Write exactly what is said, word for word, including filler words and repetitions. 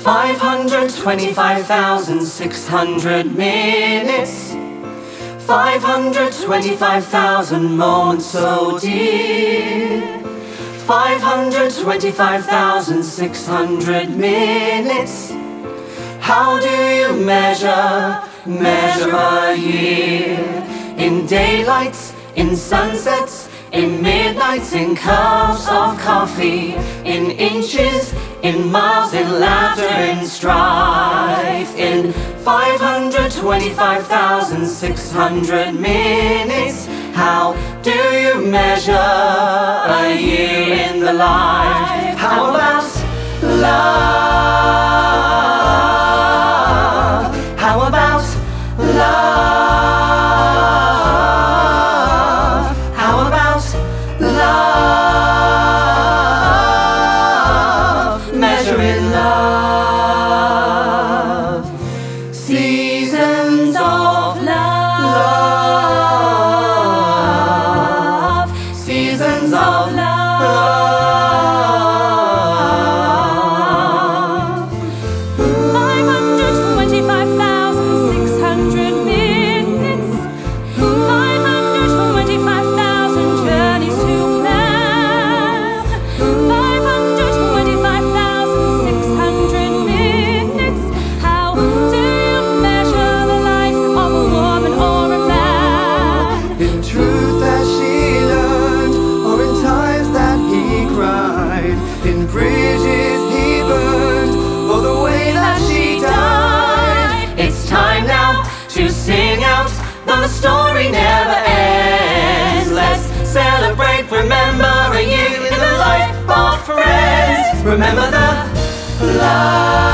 five hundred twenty-five thousand six hundred minutes, five hundred twenty-five thousand moments so dear, five hundred twenty-five thousand six hundred minutes. How do you measure, measure a year? In daylights, in sunsets, in midnights, in cups of coffee, in inches, in miles, in laughter, in strife, in five hundred twenty-five thousand six hundred minutes. How do you measure a year in the life? How about love? How about love? How about love? Measuring love. Seasons of love. Seasons of love. five hundred twenty-five thousand six hundred minutes, five hundred twenty-five thousand journeys to plan, five hundred twenty-five thousand six hundred minutes. How do you measure the life of a woman or a man? In truth that she learned, or in times that he cried, in bridges he burned, or the way that she died. It's time now to sing out, though the story never ends. Let's celebrate, remember a year in the life of friends. Remember the love.